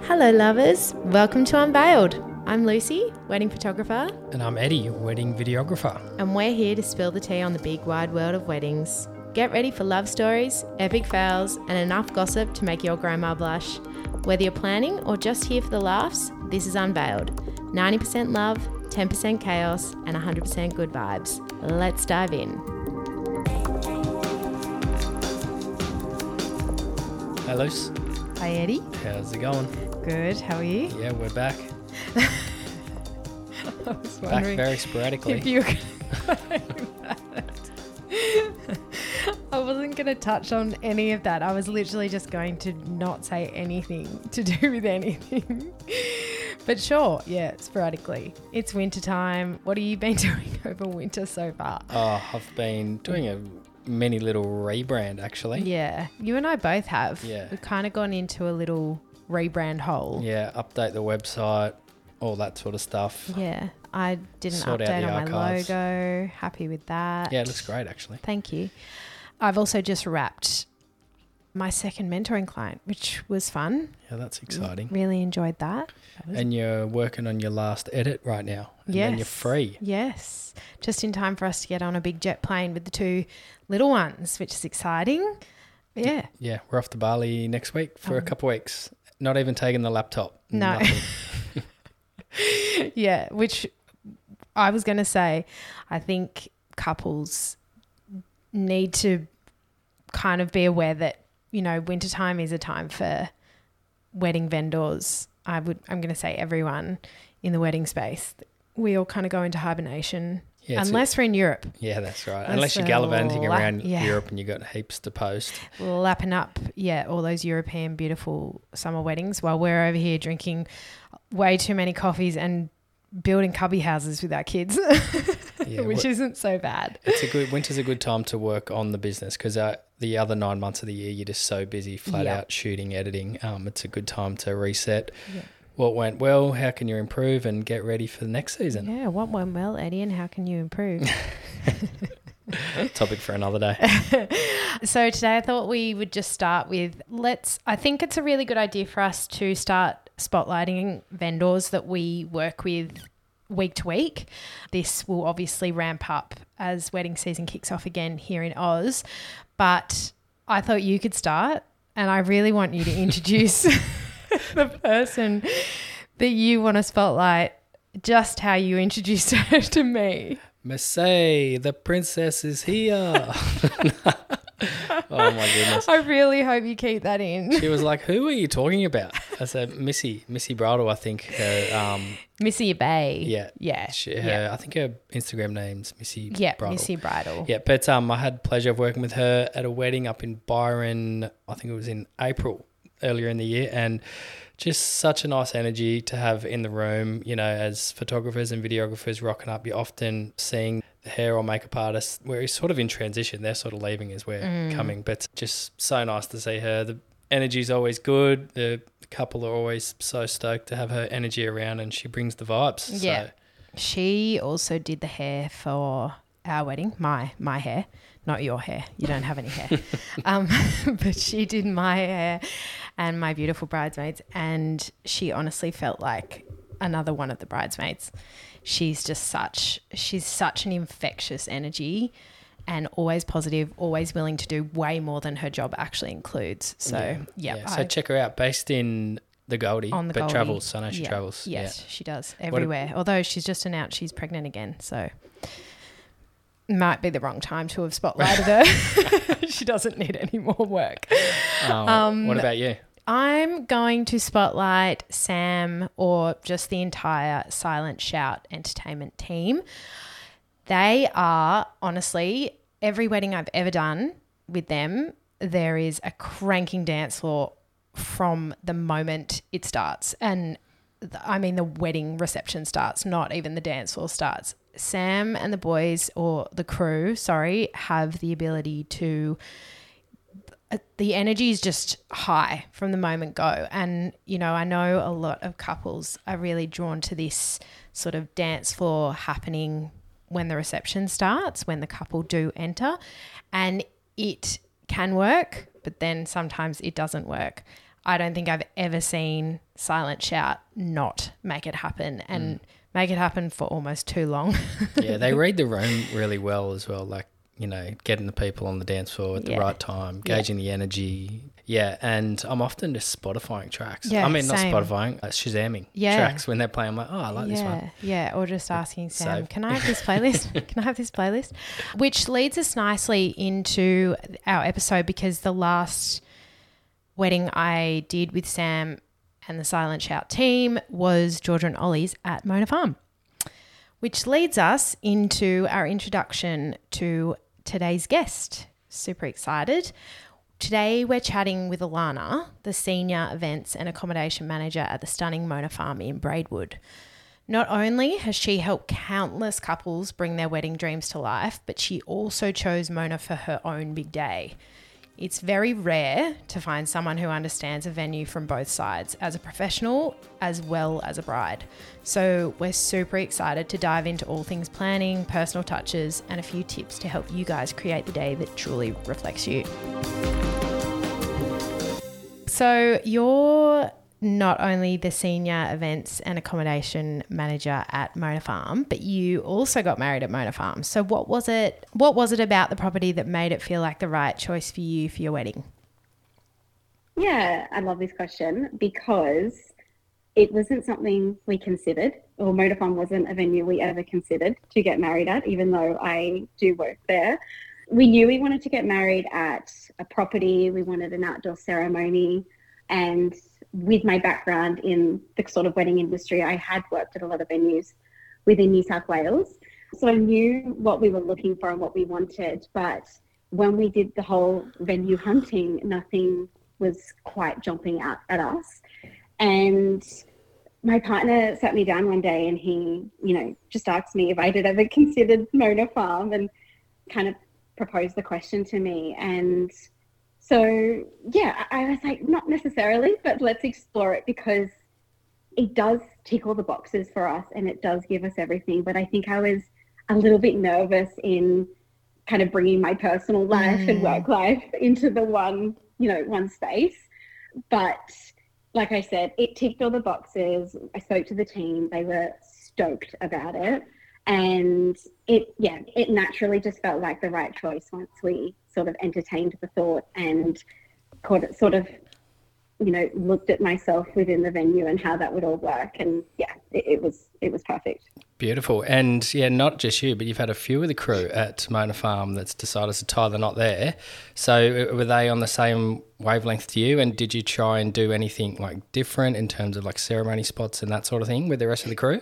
Hello lovers, welcome to Unveiled. I'm Lucy, wedding photographer. And I'm Eddie, wedding videographer. And we're here to spill the tea on the big wide world of weddings. Get ready for love stories, epic fails, and enough gossip to make your grandma blush. Whether you're planning or just here for the laughs, this is Unveiled. 90% love, 10% chaos, and 100% good vibes. Let's dive in. Hey Luce. Hi Eddie. How's it going? Good, how are you? Yeah, we're back. I was Back wondering very sporadically. if you I wasn't going to touch on any of that. I was literally just going to not say anything to do with anything. But sure, yeah, sporadically. It's winter time. What have you been doing over winter so far? Oh, I've been doing a mini little rebrand actually. Yeah, you and I both have. Yeah. We've kind of gone into a little rebrand hole. Yeah, update the website, all that sort of stuff. Yeah, I did an Sort out update the on my archives. logo. Happy with that. Yeah, it looks great actually. Thank you. I've also just wrapped my second mentoring client, which was fun. Yeah, that's exciting. Really enjoyed that. And you're working on your last edit right now. And then you're free. Yes. Just in time for us to get on a big jet plane with the two little ones, which is exciting. Yeah. Yeah, we're off to Bali next week for a couple of weeks. Not even taking the laptop. No. Nothing. Yeah, which I was going to say, I think couples need to kind of be aware that, you know, wintertime is a time for wedding vendors. I'm going to say everyone in the wedding space. We all kind of go into hibernation, Yeah, unless we're in Europe, Yeah, that's right. That's Unless you're a gallivanting lot. around Yeah. Europe and you've got heaps to post. lapping up, all those European beautiful summer weddings while we're over here drinking way too many coffees and building cubby houses with our kids, Yeah, which isn't so bad. Winter's a good time to work on the business because the other 9 months of the year you're just so busy, flat Yeah. out shooting, editing. It's a good time to reset. Yeah. What went well? How can you improve and get ready for the next season? Yeah, what went well, Eddie, and how can you improve? Topic for another day. So today I thought we would just start with I think it's a really good idea for us to start spotlighting vendors that we work with week to week. This will obviously ramp up as wedding season kicks off again here in Oz, but I thought you could start, and I really want you to introduce the person that you want to spotlight, just how you introduced her to me. Missy, the princess is here. Oh my goodness. I really hope you keep that in. She was like, who are you talking about? I said, Missy Bridal, I think. Her, Missy Bay. yeah. Yeah. I think her Instagram name's Missy Yeah, Bridal. Missy Bridal. Yeah, but I had pleasure of working with her at a wedding up in Byron. I think it was in April earlier in the year, and just such a nice energy to have in the room. You know, as photographers and videographers rocking up, you're often seeing the hair or makeup artist where he's sort of in transition. They're sort of leaving as we're coming, but just so nice to see her. The energy's always good. The couple are always so stoked to have her energy around, and she brings the vibes. Yeah. So, She also did the hair for our wedding, my hair, not your hair. You don't have any hair. But she did my hair and my beautiful bridesmaids, and she honestly felt like another one of the bridesmaids. She's such an infectious energy and always positive, always willing to do way more than her job actually includes. So, So check her out. Based in the Goldie, on the but Goldie. travels. I know she travels. Yes, she does everywhere. Although she's just announced she's pregnant again, so might be the wrong time to have spotlighted her. She doesn't need any more work. What about you? I'm going to spotlight Sam, or just the entire Silent Shout Entertainment team. They are, honestly, every wedding I've ever done with them, there is a cranking dance floor from the moment it starts. And the wedding reception starts, not even the dance floor starts. Sam and the boys, or the crew, have the ability to... the energy is just high from the moment go. And, you know, I know a lot of couples are really drawn to this sort of dance floor happening when the reception starts, when the couple do enter. And it can work, but then sometimes it doesn't work. I don't think I've ever seen Silent Shout not make it happen and make it happen for almost too long. Yeah, they read the room really well as well, like, you know, getting the people on the dance floor at the right time, gauging the energy. Yeah, and I'm often just Spotifying tracks. Yeah, I mean, same. not Spotifying, Shazamming tracks when they're playing. I'm like, oh, I like this one. Yeah, or just asking Sam, So- can I have this playlist? Can I have this playlist? Which leads us nicely into our episode, because the last wedding I did with Sam and the Silent Shout team was Georgia and Ollie's at Mona Farm, which leads us into our introduction to today's guest. Super excited. Today we're chatting with Alana, the Senior Events and Accommodation Manager at the stunning Mona Farm in Braidwood. Not only has she helped countless couples bring their wedding dreams to life, but she also chose Mona for her own big day. It's very rare to find someone who understands a venue from both sides, as a professional as well as a bride. So we're super excited to dive into all things planning, personal touches, and a few tips to help you guys create the day that truly reflects you. So you're not only the Senior Events and Accommodation Manager at Mona Farm, but you also got married at Mona Farm. So what was it about the property that made it feel like the right choice for you for your wedding? Yeah, I love this question because it wasn't something we considered, or Mona Farm wasn't a venue we ever considered to get married at, even though I do work there. We knew we wanted to get married at a property. We wanted an outdoor ceremony, and with my background in the sort of wedding industry, I had worked at a lot of venues within New South Wales. So I knew what we were looking for and what we wanted. But when we did the whole venue hunting, nothing was quite jumping out at us. And my partner sat me down one day and he, just asked me if I had ever considered Mona Farm and kind of proposed the question to me. And so, yeah, I was like, not necessarily, but let's explore it because it does tick all the boxes for us and it does give us everything. But I think I was a little bit nervous in kind of bringing my personal life and work life into the one space. But like I said, it ticked all the boxes. I spoke to the team. They were stoked about it. And it naturally just felt like the right choice once we sort of entertained the thought and looked at myself within the venue and how that would all work. And yeah, it was perfect. Beautiful. And yeah, not just you, but you've had a few of the crew at Mona Farm that's decided to tie the knot there. So were they on the same wavelength to you? And did you try and do anything like different in terms of like ceremony spots and that sort of thing with the rest of the crew?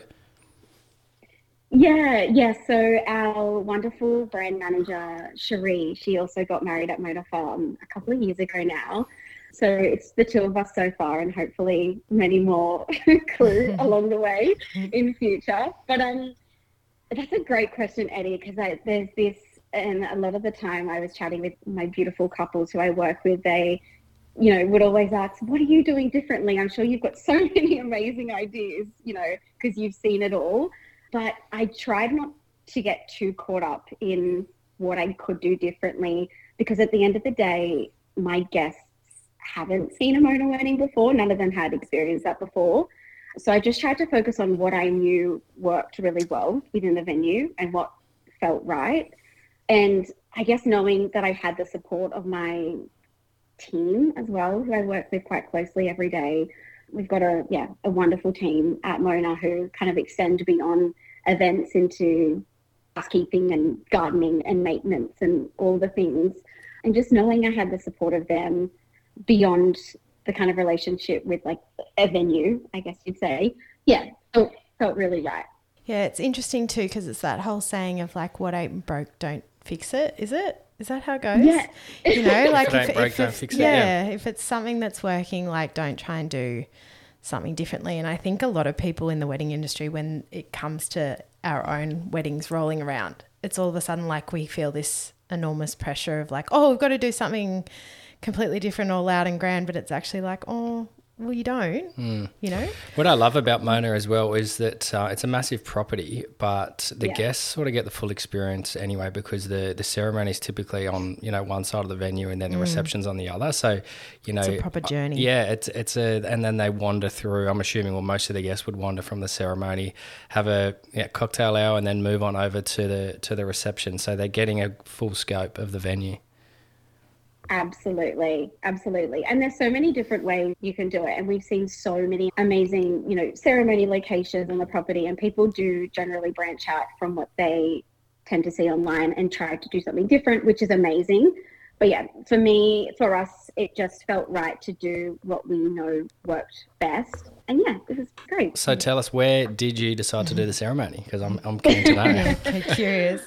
Yeah. So our wonderful brand manager, Cherie, she also got married at Mona Farm a couple of years ago now. So it's the two of us so far and hopefully many more crew along the way in future. But that's a great question, Eddie, because there's this, and a lot of the time I was chatting with my beautiful couples who I work with, they would always ask, what are you doing differently? I'm sure you've got so many amazing ideas, because you've seen it all. But I tried not to get too caught up in what I could do differently because at the end of the day, my guests haven't seen a Mona wedding before. None of them had experienced that before. So I just tried to focus on what I knew worked really well within the venue and what felt right. And I guess knowing that I had the support of my team as well, who I work with quite closely every day. We've got a wonderful team at Mona who kind of extend beyond events into housekeeping and gardening and maintenance and all the things. And just knowing I had the support of them beyond the kind of relationship with like a venue, I guess you'd say, felt really right. Yeah, it's interesting too because it's that whole saying of like, what ain't broke, don't fix it. Is it? Is that how it goes? Yeah. Like if it ain't broke, don't fix it. Yeah, if it's something that's working, like don't try and do something differently. And I think a lot of people in the wedding industry, when it comes to our own weddings rolling around, it's all of a sudden like we feel this enormous pressure of like, oh, we've got to do something completely different or loud and grand, but it's actually like, oh, well, you don't, you know? What I love about Mona as well is that it's a massive property, but the guests sort of get the full experience anyway, because the ceremony is typically on, you know, one side of the venue and then the reception's on the other. So, you know, It's a proper journey. and then they wander through. I'm assuming, well, most of the guests would wander from the ceremony, have a cocktail hour, and then move on over to the reception. So they're getting a full scope of the venue. Absolutely. And there's so many different ways you can do it. And we've seen so many amazing, you know, ceremony locations on the property, and people do generally branch out from what they tend to see online and try to do something different, which is amazing. But yeah, for us, it just felt right to do what we know worked best. And yeah, it was great. So tell us, where did you decide to do the ceremony? Because I'm keen to know. Okay, curious.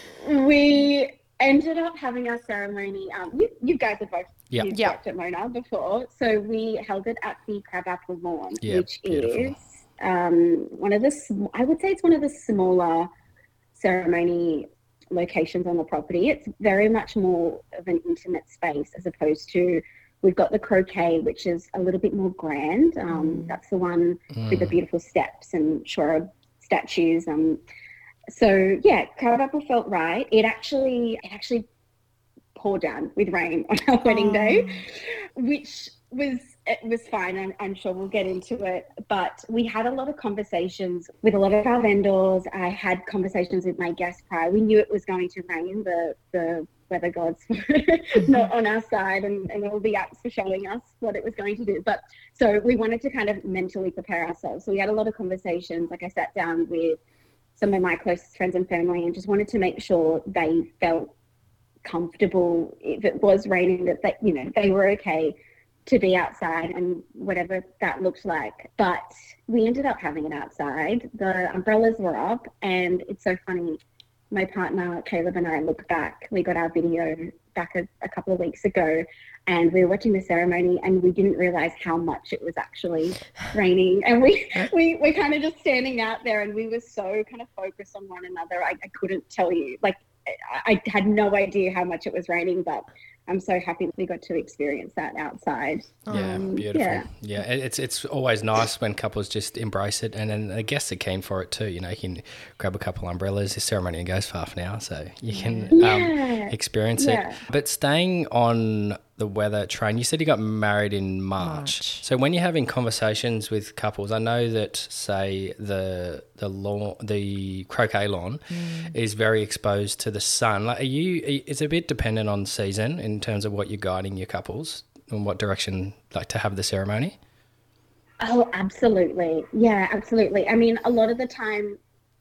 We ended up having our ceremony. You guys have both worked at Mona before, so we held it at the Crabapple Lawn, which beautiful. is one of the. I would say it's one of the smaller ceremony locations on the property. It's very much more of an intimate space as opposed to. We've got the Croquet, which is a little bit more grand. That's the one with the beautiful steps and Shura statues. So yeah, Crabapple felt right. It actually poured down with rain on our wedding day, which was fine, and I'm sure we'll get into it. But we had a lot of conversations with a lot of our vendors. I had conversations with my guests prior. We knew it was going to rain. The weather gods were not on our side, and all the apps were showing us what it was going to do. But so we wanted to kind of mentally prepare ourselves. So we had a lot of conversations. Like I sat down with some of my closest friends and family and just wanted to make sure they felt comfortable if it was raining, that you know, they were okay to be outside and whatever that looked like. But we ended up having it outside. The umbrellas were up, and it's so funny. My partner Caleb and I looked back. We got our video back a couple of weeks ago, and we were watching the ceremony, and we didn't realize how much it was actually raining. And we were kind of just standing out there, and we were so kind of focused on one another. I couldn't tell you, like, I had no idea how much it was raining, but I'm so happy we got to experience that outside. Yeah, beautiful. Yeah, it's always nice when couples just embrace it, and then the guests are keen for it too. You know, you can grab a couple umbrellas. The ceremony goes for half an hour, so you can experience it. But staying on the weather train, you said you got married in March. So when you're having conversations with couples, I know that, say, the lawn, the Croquet lawn is very exposed to the sun. Like, it's a bit dependent on season in terms of what you're guiding your couples and what direction, like, to have the ceremony. Oh, absolutely. Yeah, absolutely. I mean, a lot of the time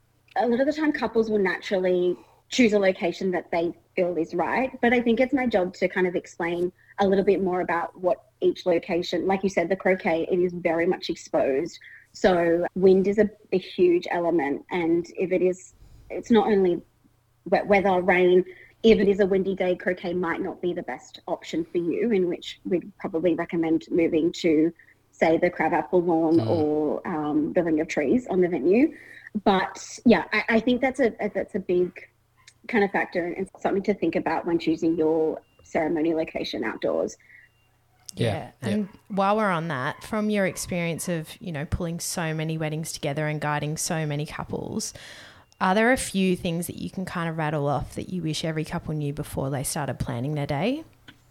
couples will naturally choose a location that they feel is right. But I think it's my job to kind of explain a little bit more about what each location, like you said, the Croquet, it is very much exposed. So wind is a huge element. And if it's not only wet weather, rain, if it is a windy day, Croquet might not be the best option for you, in which we'd probably recommend moving to, say, the Crabapple Lawn or the Ring of Trees on the venue. But yeah, I think that's a big kind of factor and something to think about when choosing your ceremony location outdoors. Yeah. And while we're on that, from your experience of, you know, pulling so many weddings together and guiding so many couples, are there a few things that you can kind of rattle off that you wish every couple knew before they started planning their day?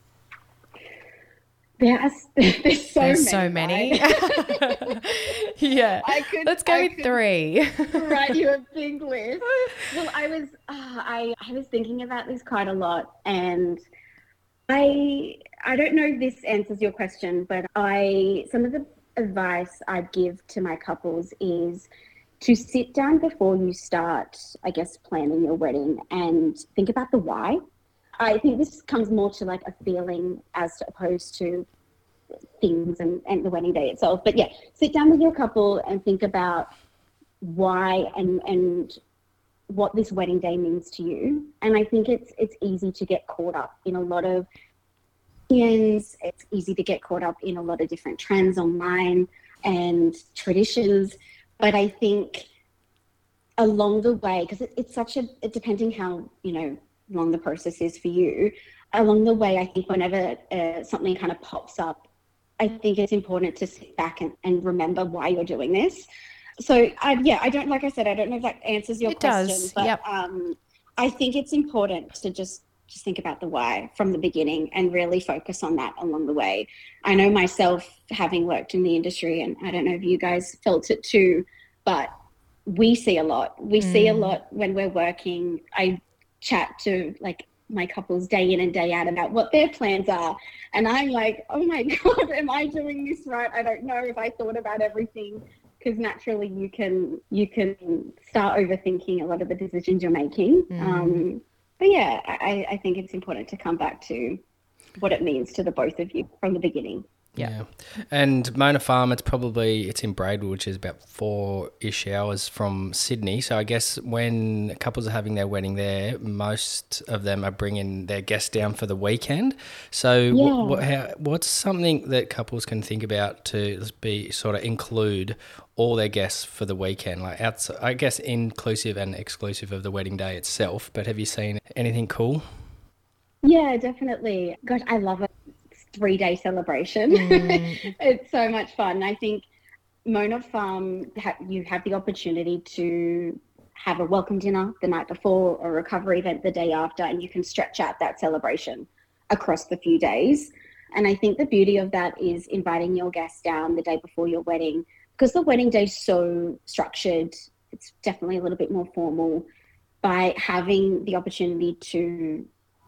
There's so many. Yeah. Let's go with 3. Write you a big list. Well, I was thinking about this quite a lot, and I don't know if this answers your question, but some of the advice I'd give to my couples is to sit down before you start, I guess, planning your wedding and think about the why. I think this comes more to like a feeling as opposed to things and the wedding day itself. But yeah, sit down with your couple and think about why and what this wedding day means to you. And I think it's easy to get caught up in a lot of opinions. It's easy to get caught up in a lot of different trends online and traditions. But I think along the way, because it's depending how, you know, long the process is for you, along the way, I think whenever something kind of pops up I think it's important to sit back and remember why you're doing this. So I don't, like I said, I don't know if that answers your It question, does. but Yep. I think it's important to just think about the why from the beginning and really focus on that along the way. I know myself, having worked in the industry, and I don't know if you guys felt it too, but we see a lot. We see a lot when we're working. I chat to like my couples day in and day out about what their plans are. And I'm like, oh my God, am I doing this right? I don't know if I thought about everything, because naturally you can start overthinking a lot of the decisions you're making. But yeah, I think it's important to come back to what it means to the both of you from the beginning. Yeah. And Mona Farm, it's in Braidwood, which is about 4-ish hours from Sydney. So I guess when couples are having their wedding there, most of them are bringing their guests down for the weekend. So what's something that couples can think about to be sort of include all their guests for the weekend, like outside, I guess inclusive and exclusive of the wedding day itself? But have you seen anything cool? Yeah, definitely. Gosh, I love it. 3-day celebration. It's so much fun. I think Mona Farm, you have the opportunity to have a welcome dinner the night before or a recovery event the day after, and you can stretch out that celebration across the few days. And I think the beauty of that is inviting your guests down the day before your wedding, because the wedding day is so structured. It's definitely a little bit more formal. By having the opportunity to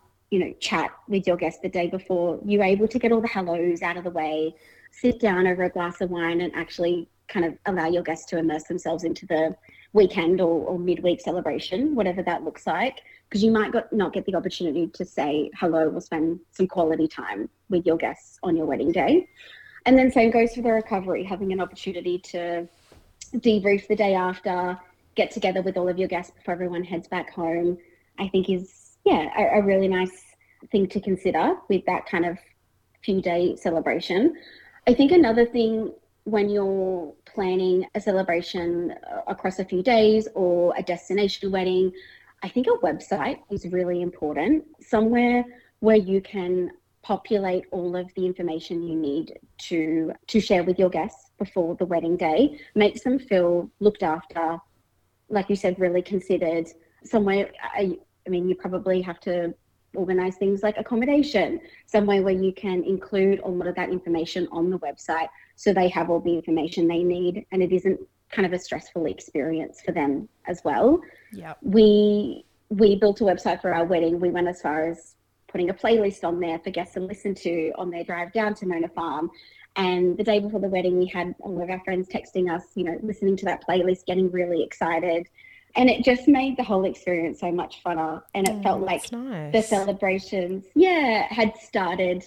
chat with your guests the day before, you're able to get all the hellos out of the way, sit down over a glass of wine and actually kind of allow your guests to immerse themselves into the weekend or midweek celebration, whatever that looks like, because you might not get the opportunity to say hello or spend some quality time with your guests on your wedding day. And then same goes for the recovery, having an opportunity to debrief the day after, get together with all of your guests before everyone heads back home, I think is a really nice thing to consider with that kind of few day celebration. I think another thing when you're planning a celebration across a few days or a destination wedding, I think a website is really important, somewhere where you can populate all of the information you need to share with your guests before the wedding day, makes them feel looked after, like you said, really considered. Somewhere, I mean, you probably have to organize things like accommodation, somewhere where you can include a lot of that information on the website so they have all the information they need and it isn't kind of a stressful experience for them as well. Yeah. We built a website for our wedding. We went as far as putting a playlist on there for guests to listen to on their drive down to Mona Farm. And the day before the wedding, we had all of our friends texting us, listening to that playlist, getting really excited. And it just made the whole experience so much funner. And it felt like nice. the celebrations, had started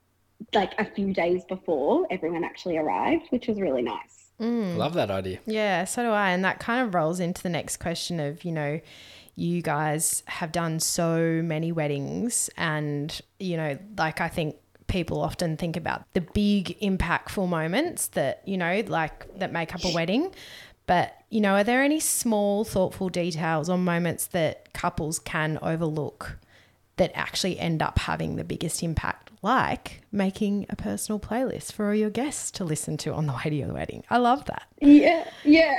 like a few days before everyone actually arrived, which was really nice. Love that idea. Yeah, so do I. And that kind of rolls into the next question of, you guys have done so many weddings and, I think people often think about the big impactful moments that, that make up a wedding. But, are there any small, thoughtful details or moments that couples can overlook that actually end up having the biggest impact, like making a personal playlist for all your guests to listen to on the way to your wedding? I love that. Yeah.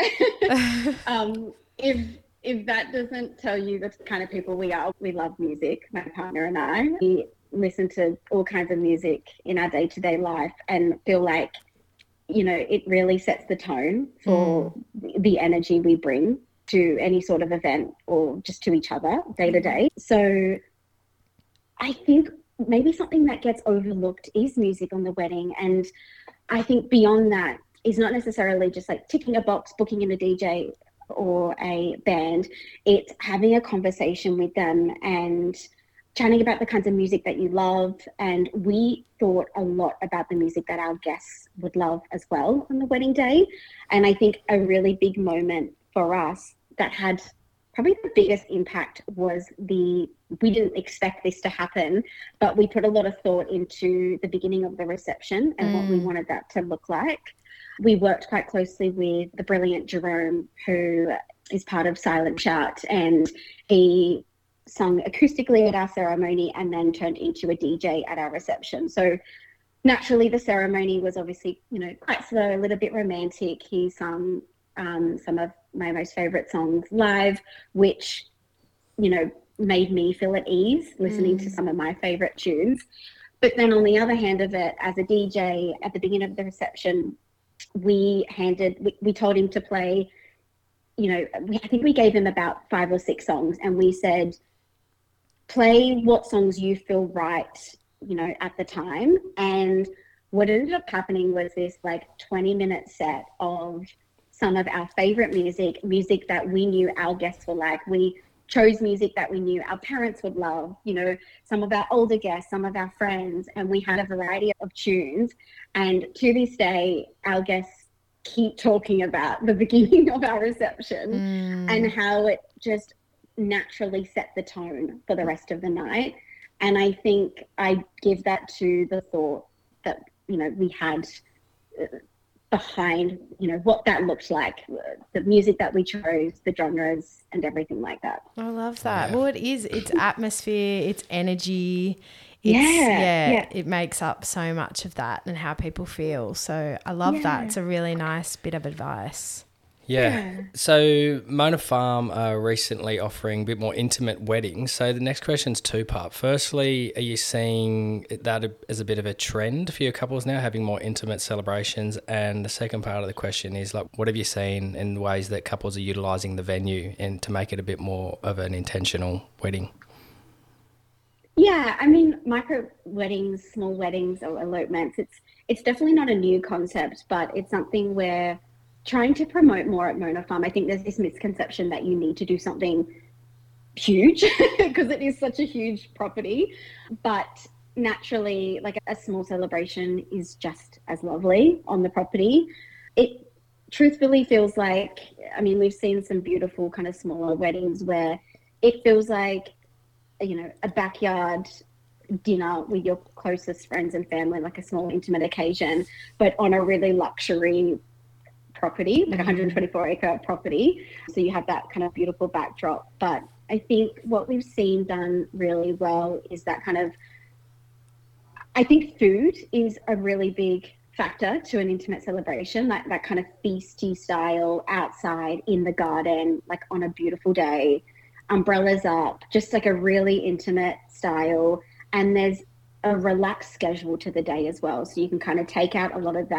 If that doesn't tell you the kind of people we are, we love music, my partner and I. We listen to all kinds of music in our day-to-day life and feel like, it really sets the tone for the energy we bring to any sort of event or just to each other day to day. So I think maybe something that gets overlooked is music on the wedding. And I think beyond that is not necessarily just like ticking a box, booking in a DJ or a band. It's having a conversation with them and chatting about the kinds of music that you love. And we thought a lot about the music that our guests would love as well on the wedding day. And I think a really big moment for us that had probably the biggest impact was we didn't expect this to happen, but we put a lot of thought into the beginning of the reception and what we wanted that to look like. We worked quite closely with the brilliant Jerome, who is part of Silent Shout, and he sung acoustically at our ceremony and then turned into a DJ at our reception. So naturally the ceremony was obviously, quite slow, a little bit romantic. He sung some of my most favorite songs live, which, made me feel at ease listening to some of my favorite tunes. But then on the other hand of it, as a DJ at the beginning of the reception, we told him to play, I think we gave him about 5 or 6 songs, and we said, play what songs you feel right, at the time. And what ended up happening was this like 20-minute set of some of our favorite music that we knew our guests were like. We chose music that we knew our parents would love, some of our older guests, some of our friends, and we had a variety of tunes. And to this day, our guests keep talking about the beginning of our reception and how it just naturally set the tone for the rest of the night. And I think I give that to the thought that, we had behind, what that looked like, the music that we chose, the genres and everything like that. I love that. Yeah. Well, it's atmosphere, it's energy. It makes up so much of that and how people feel. So I love that. It's a really nice bit of advice. Yeah. So Mona Farm are recently offering a bit more intimate weddings. So the next question's 2-part. Firstly, are you seeing that as a bit of a trend for your couples now, having more intimate celebrations? And the second part of the question is, like, what have you seen in ways that couples are utilising the venue and to make it a bit more of an intentional wedding? Yeah, I mean, micro weddings, small weddings or elopements, it's definitely not a new concept, but it's something where trying to promote more at Mona Farm. I think there's this misconception that you need to do something huge because it is such a huge property, but naturally, like, a small celebration is just as lovely on the property. It truthfully feels like, I mean, we've seen some beautiful kind of smaller weddings where it feels like, a backyard dinner with your closest friends and family, like a small intimate occasion, but on a really luxury property, like 124-acre property. So you have that kind of beautiful backdrop. But I think what we've seen done really well is that kind of, I think food is a really big factor to an intimate celebration, like that kind of feasty style outside in the garden, like on a beautiful day, umbrellas up, just like a really intimate style. And there's a relaxed schedule to the day as well. So you can kind of take out a lot of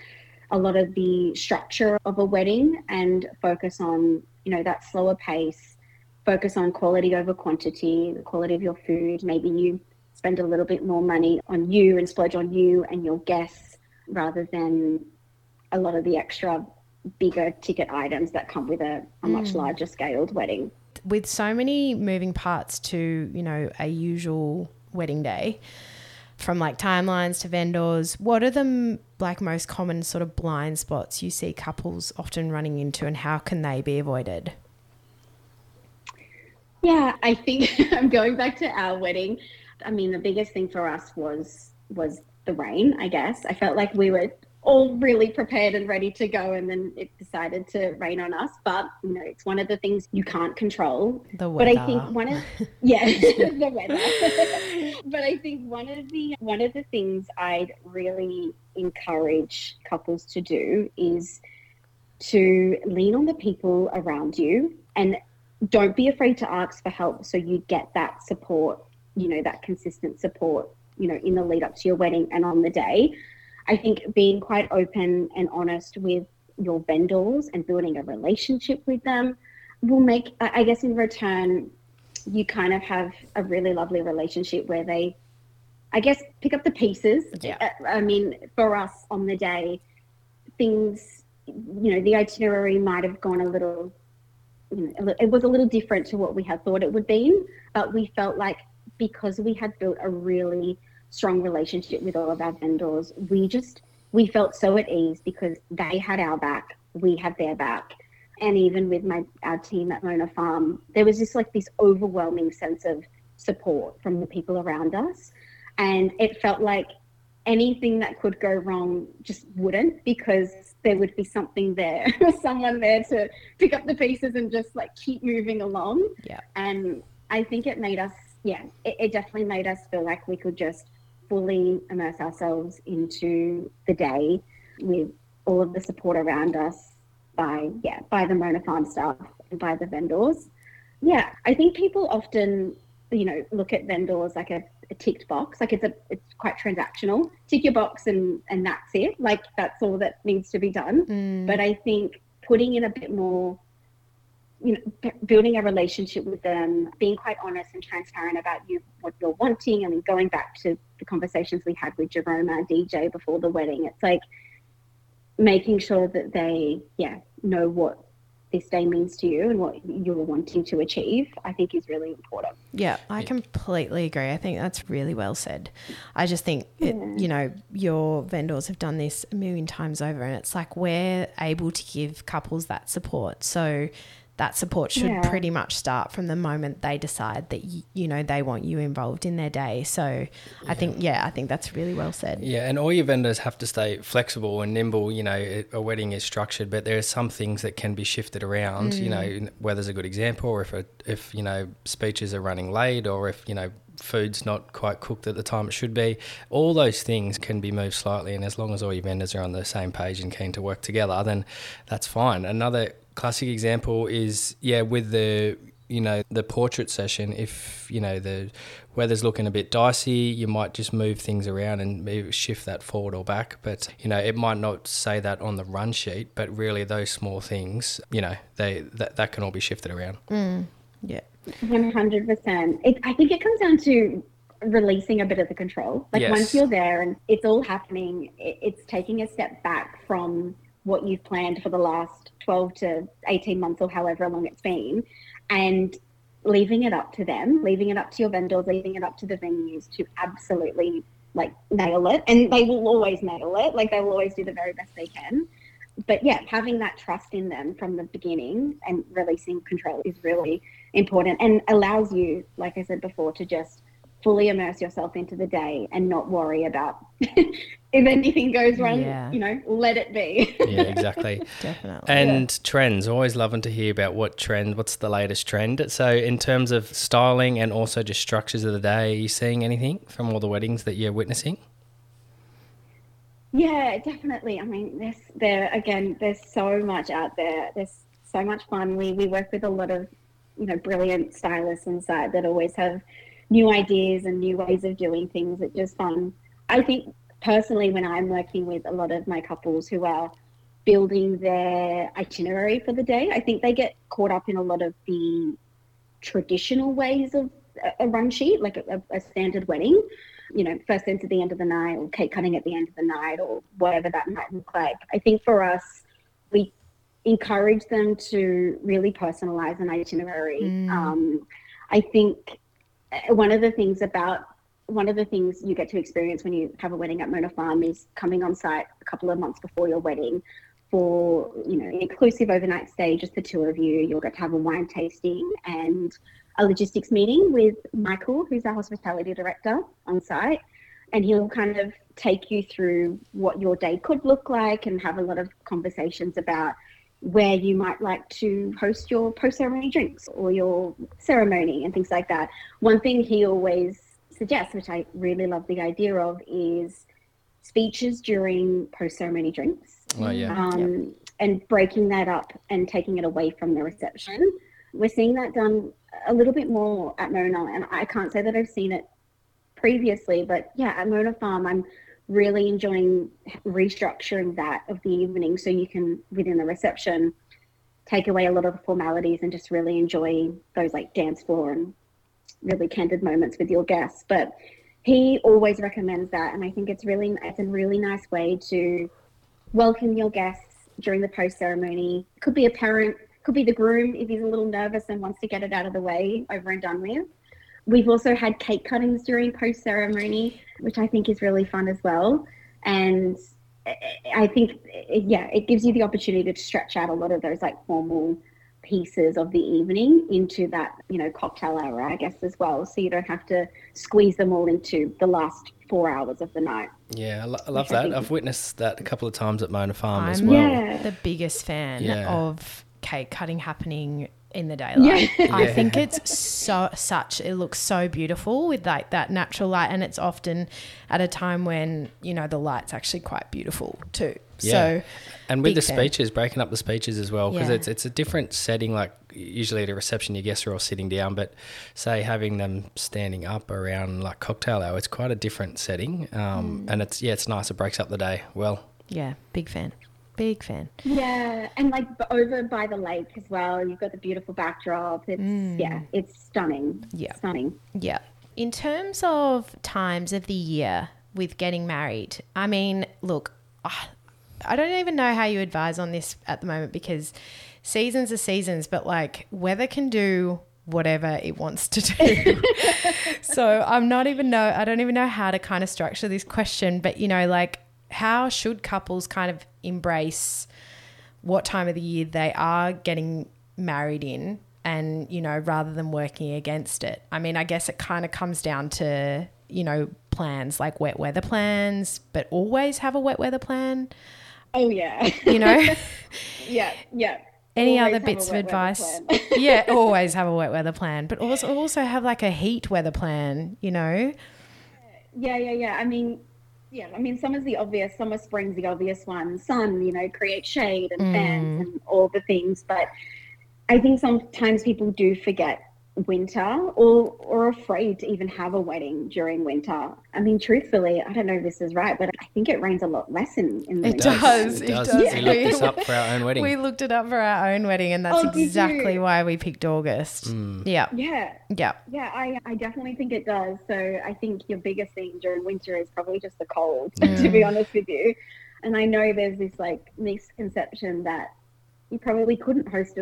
the structure of a wedding and focus on, that slower pace, focus on quality over quantity, the quality of your food. Maybe you spend a little bit more money on you and splurge on you and your guests rather than a lot of the extra bigger ticket items that come with a much larger scaled wedding. With so many moving parts to, a usual wedding day, from like timelines to vendors, what are the most common sort of blind spots you see couples often running into, and how can they be avoided? Yeah, I think I'm going back to our wedding. I mean, the biggest thing for us was the rain, I guess. I felt like we were all really prepared and ready to go, and then it decided to rain on us. But it's one of the things you can't control. The weather. But I think the weather. But I think one of the things I'd really encourage couples to do is to lean on the people around you, and don't be afraid to ask for help, so you get that support, that consistent support, in the lead up to your wedding and on the day. I think being quite open and honest with your vendors and building a relationship with them will make, I guess, in return, you kind of have a really lovely relationship where they, I guess, pick up the pieces. Yeah. I mean, for us on the day, things, the itinerary might have gone a little, it was a little different to what we had thought it would be, but we felt like because we had built a really strong relationship with all of our vendors, we felt so at ease because they had our back, we had their back. And even with our team at Mona Farm, there was just like this overwhelming sense of support from the people around us. And it felt like anything that could go wrong just wouldn't, because there would be something there, someone there to pick up the pieces and just like keep moving along. Yeah. And I think it made us, it definitely made us feel like we could just fully immerse ourselves into the day with all of the support around us by the Mona Farm staff and by the vendors. Yeah, I think people often, look at vendors like a ticked box, like it's quite transactional. Tick your box and that's it. Like that's all that needs to be done. But I think putting in a bit more, building a relationship with them, being quite honest and transparent about what you're wanting. I mean, going back to the conversations we had with Jerome, our DJ, before the wedding, it's like making sure that they, know what this day means to you and what you're wanting to achieve, I think is really important. Yeah, I completely agree. I think that's really well said. I just think, your vendors have done this a million times over, and it's like we're able to give couples that support. So that support should pretty much start from the moment they decide that, they want you involved in their day. So I think that's really well said. Yeah, and all your vendors have to stay flexible and nimble. A wedding is structured, but there are some things that can be shifted around, weather's a good example, or if speeches are running late, or if, food's not quite cooked at the time it should be. All those things can be moved slightly, and as long as all your vendors are on the same page and keen to work together, then that's fine. Another classic example is, with the portrait session, if, the weather's looking a bit dicey, you might just move things around and maybe shift that forward or back. But, it might not say that on the run sheet, but really those small things, that can all be shifted around. Yeah. 100%. I think it comes down to releasing a bit of the control. Like once you're there and it's all happening, it's taking a step back from what you've planned for the last 12 to 18 months or however long it's been, and leaving it up to them, leaving it up to your vendors, leaving it up to the venues to absolutely nail it. And they will always nail it. Like they will always do the very best they can. But having that trust in them from the beginning and releasing control is really important, and allows you, like I said before, to just fully immerse yourself into the day and not worry about if anything goes wrong, let it be. Yeah, exactly. Definitely. And trends, always loving to hear about what's the latest trend. So in terms of styling and also just structures of the day, are you seeing anything from all the weddings that you're witnessing? Yeah, definitely. I mean, there's so much out there. There's so much fun. We work with a lot of, brilliant stylists on site that always have new ideas and new ways of doing things. It's just fun. I think personally, when I'm working with a lot of my couples who are building their itinerary for the day, I think they get caught up in a lot of the traditional ways of a run sheet, like a standard wedding, first thing to the end of the night, or cake cutting at the end of the night, or whatever that might look like. I think for us, we encourage them to really personalize an itinerary. I think one of the things you get to experience when you have a wedding at Mona Farm is coming on site a couple of months before your wedding for, an inclusive overnight stay, just the two of you. You'll get to have a wine tasting and a logistics meeting with Michael, who's our hospitality director on site. And he'll kind of take you through what your day could look like and have a lot of conversations about where you might like to host your post-ceremony drinks or your ceremony and things like that. One thing he always suggests, which I really love the idea of, is speeches during post-ceremony drinks. Oh, yeah. And breaking that up and taking it away from the reception. We're seeing that done a little bit more at Mona, and I can't say that I've seen it previously, but at Mona Farm, I'm really enjoying restructuring that of the evening so you can, within the reception, take away a lot of the formalities and just really enjoy those dance floor and really candid moments with your guests. But he always recommends that, and I think it's a really nice way to welcome your guests during the post-ceremony. Could be a parent, could be the groom if he's a little nervous and wants to get it out of the way, over and done with. We've also had cake cuttings during post-ceremony, which I think is really fun as well. And I think, it gives you the opportunity to stretch out a lot of those formal pieces of the evening into that, cocktail hour, I guess, as well. So you don't have to squeeze them all into the last 4 hours of the night. Yeah, I love that. I've witnessed that a couple of times at Mona Farm as well. I'm the biggest fan of cake cutting happening in the daylight. Yeah. I think it's it looks so beautiful with like that natural light, and it's often at a time when, you know, the light's actually quite beautiful too. Yeah. So, and with the fan. speeches, breaking up the speeches as well, because Yeah. it's a different setting. Like usually at a reception, your guests are all sitting down, but say having them standing up around like cocktail hour, it's quite a different setting. And it's nice. It breaks up the day well. Yeah, big fan. Big fan. Yeah, and like over by the lake as well. You've got the beautiful backdrop. It's it's stunning. Yeah. Stunning. Yeah. In terms of times of the year with getting married, I mean, look, I don't even know how you advise on this at the moment, because seasons are seasons, but like weather can do whatever it wants to do. So I don't even know how to kind of structure this question, but you know, like how should couples kind of embrace what time of the year they are getting married in, and, you know, rather than working against it? I mean, I guess it kind of comes down to, you know, plans like wet weather plans, but always have a wet weather plan. Oh yeah. You know? Yeah. Any Always other have bits a of wet weather advice? plan. Yeah, always have a wet weather plan, but also have like a heat weather plan, you know? Yeah. I mean, summer's the obvious. Spring's the obvious one. Sun, you know, create shade and fans and all the things. But I think sometimes people do forget winter, or are afraid to even have a wedding during winter. I mean, truthfully, I don't know if this is right, but I think it rains a lot less in the It winter. does. It It does. does. We looked this up for our own wedding. We looked it up for our own wedding, and that's Oh, did you? exactly why we picked August. Yeah. Yeah. Yeah. Yeah, I definitely think it does. So I think your biggest thing during winter is probably just the cold, to be honest with you. And I know there's this like misconception that you probably couldn't host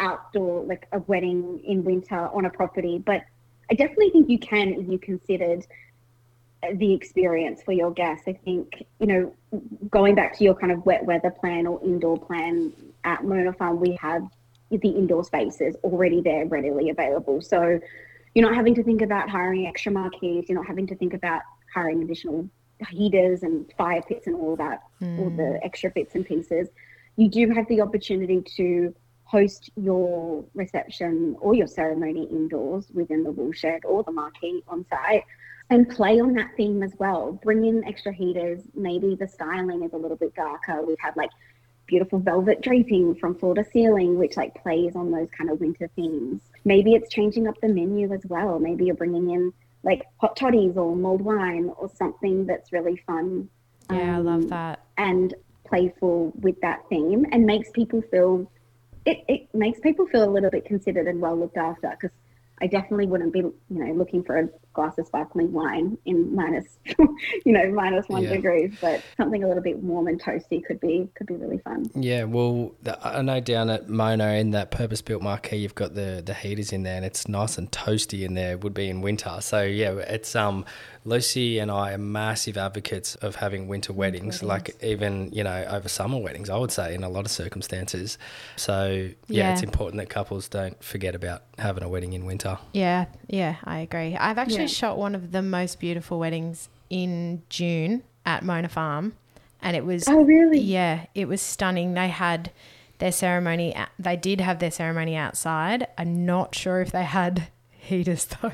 a wedding in winter on a property, but I definitely think you can if you considered the experience for your guests. I think, you know, going back to your kind of wet weather plan or indoor plan at Mona Farm, we have the indoor spaces already there readily available. So you're not having to think about hiring extra marquees. You're not having to think about hiring additional heaters and fire pits and all that, all the extra bits and pieces. You do have the opportunity to host your reception or your ceremony indoors within the woolshed or the marquee on site, and play on that theme as well. Bring in extra heaters. Maybe the styling is a little bit darker. We've had like beautiful velvet draping from floor to ceiling, which like plays on those kind of winter themes. Maybe it's changing up the menu as well. Maybe you're bringing in like hot toddies or mulled wine or something that's really fun. Yeah, I love that. And playful with that theme, and makes people feel it makes people feel a little bit considered and well looked after, because I definitely wouldn't be, you know, looking for a glass of sparkling wine in minus, minus 1 degrees, but something a little bit warm and toasty could be really fun. Yeah, well, I know down at Mona in that purpose-built marquee, you've got the heaters in there, and it's nice and toasty in there. Would be in winter. So yeah, it's Lucy and I are massive advocates of having winter weddings, like even, you know, over summer weddings, I would say, in a lot of circumstances. So yeah, it's important that couples don't forget about having a wedding in winter. Yeah, I agree. I've actually shot one of the most beautiful weddings in June at Mona Farm, and it was... Oh, really? Yeah, it was stunning. They had their ceremony... They did have their ceremony outside. I'm not sure if they had heaters though.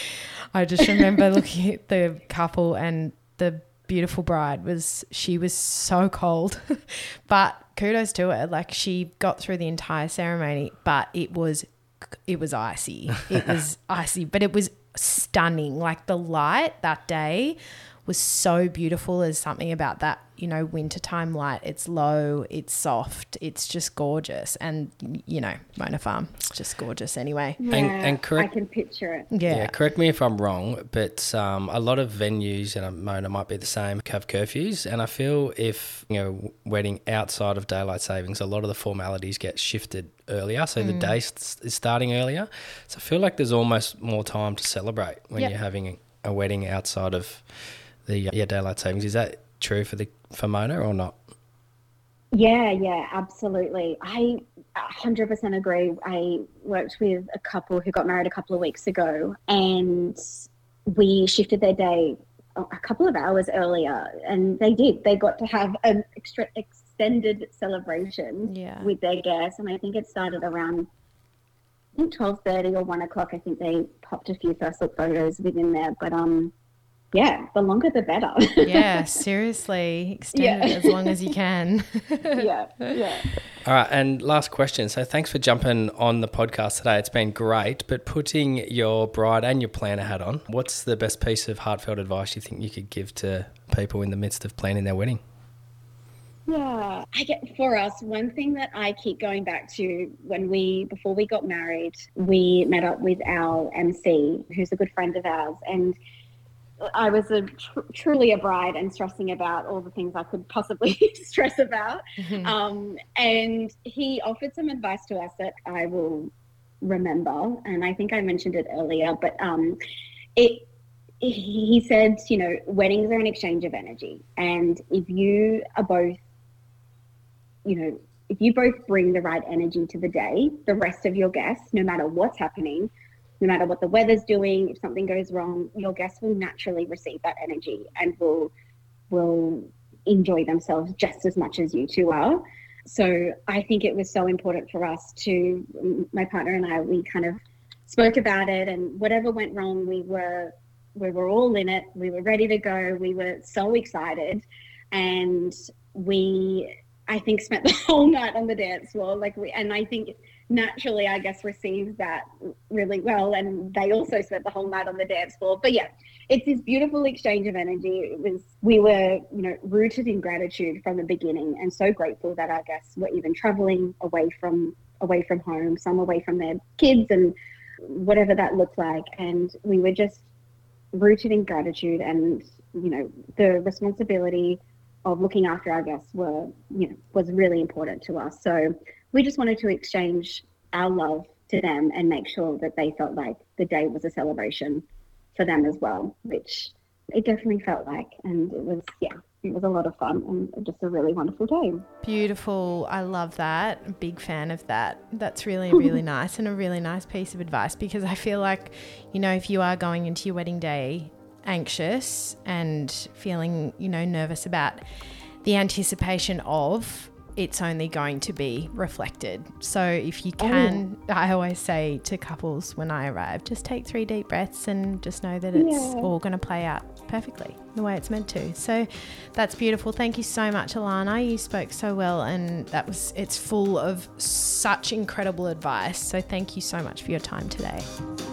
I just remember looking at the couple, and the beautiful bride she was so cold, but kudos to her. Like, she got through the entire ceremony, but it was icy. It was icy, but it was stunning. Like, the light that day was so beautiful. There's something about that, you know, wintertime light. It's low, it's soft, it's just gorgeous. And, you know, Mona Farm, it's just gorgeous anyway. Yeah, and correct, I can picture it. Yeah. Correct me if I'm wrong, but a lot of venues, and Mona might be the same, have curfews. And I feel if, you know, wedding outside of daylight savings, a lot of the formalities get shifted earlier. So the day is starting earlier. So I feel like there's almost more time to celebrate when you're having a wedding outside of the daylight savings. Is that true for Mona or not? Yeah, absolutely. I 100% agree. I worked with a couple who got married a couple of weeks ago, and we shifted their day a couple of hours earlier, and they got to have an extended celebration with their guests. And I think it started around think 12:30 or 1 o'clock. I think they popped a few first look photos within there, but yeah, the longer the better. Yeah, seriously, extend it as long as you can. Yeah. All right, and last question. So thanks for jumping on the podcast today. It's been great, but putting your bride and your planner hat on, what's the best piece of heartfelt advice you think you could give to people in the midst of planning their wedding? Yeah, for us, one thing that I keep going back to before we got married, we met up with our MC, who's a good friend of ours, and I was truly a bride and stressing about all the things I could possibly stress about. And he offered some advice to us that I will remember. And I think I mentioned it earlier, but he said, weddings are an exchange of energy. And if you are both, if you both bring the right energy to the day, the rest of your guests, no matter what's happening, no matter what the weather's doing, if something goes wrong, your guests will naturally receive that energy and will enjoy themselves just as much as you two are. So I think it was so important for us my partner and I, we kind of spoke about it, and whatever went wrong, we were all in it. We were ready to go. We were so excited, and I think spent the whole night on the dance floor. And I think naturally, I guess, received that really well. And they also spent the whole night on the dance floor. But yeah, it's this beautiful exchange of energy. We were, rooted in gratitude from the beginning, and so grateful that our guests were even traveling away from home, some away from their kids and whatever that looked like. And we were just rooted in gratitude, and, the responsibility of looking after our guests was really important to us. So we just wanted to exchange our love to them and make sure that they felt like the day was a celebration for them as well, which it definitely felt like. And it was a lot of fun and just a really wonderful day. Beautiful. I love that. I'm a big fan of that. That's really, really nice, and a really nice piece of advice, because I feel like, if you are going into your wedding day anxious and feeling, nervous about the anticipation of, it's only going to be reflected. So if you can, I always say to couples when I arrive, just take 3 deep breaths and just know that it's all going to play out perfectly the way it's meant to. So that's beautiful. Thank you so much, Alana. You spoke so well, and it's full of such incredible advice. So thank you so much for your time today.